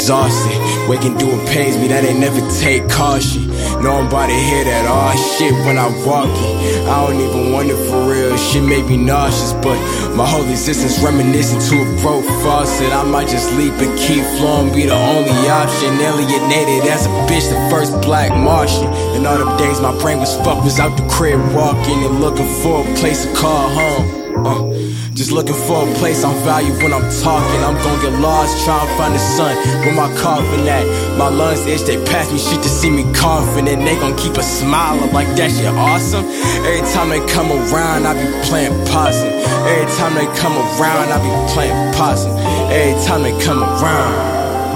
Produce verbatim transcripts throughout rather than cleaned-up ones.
exhausted. Waking doing pains me, that ain't never take caution. Know I'm about to hear that all shit when I walk in. I don't even want it for real, shit make me nauseous. But my whole existence reminiscent to a broke faucet. I might just leap and keep flowing, be the only option. Alienated as a bitch, the first black Martian. And all them days my brain was fucked, was out the crib walking and looking for a place to call home. Uh, just looking for a place I'm valued when I'm talking. I'm gon' get lost trying to find the sun where my coffin at. My lungs itch, they pass me shit to see me coughing, and they gon' keep a smile up like that shit awesome. Every time they come around, I be playing possum. Every time they come around, I be playing possum. Every time they come around.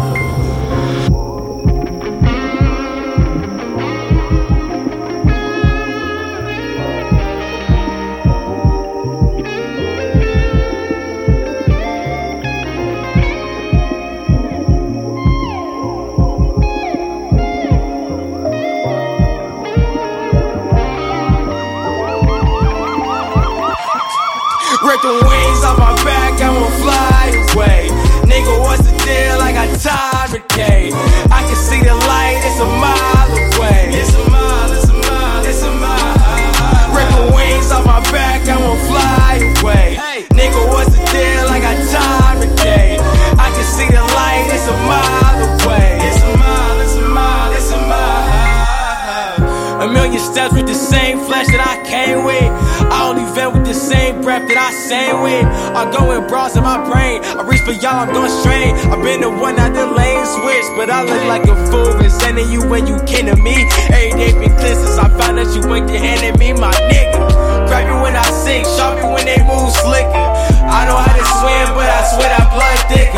Break the wings off my back, I won't fly away. Nigga, what's the deal? I got time today. I can see the light, it's a mile away. It's a mile, it's a mile, it's a mile. Break the wings off my back, I won't fly away. Nigga, what's the deal? I got time today. I can see the light, it's a mile away. It's a mile, it's a mile, it's a mile. A million steps with the same flesh that I came with. I only vent with the same breath that I sang with. I go in bras in my brain. I reach for y'all, I'm going strain. I've been the one out the lane switch, but I look like a fool resenting you when you kin to me. Every day been clear since I found out you went to hand at me, my nigga. Grab you when I sing, sharp you when they move slicker. I know how to swim, but I swear that blood thicker.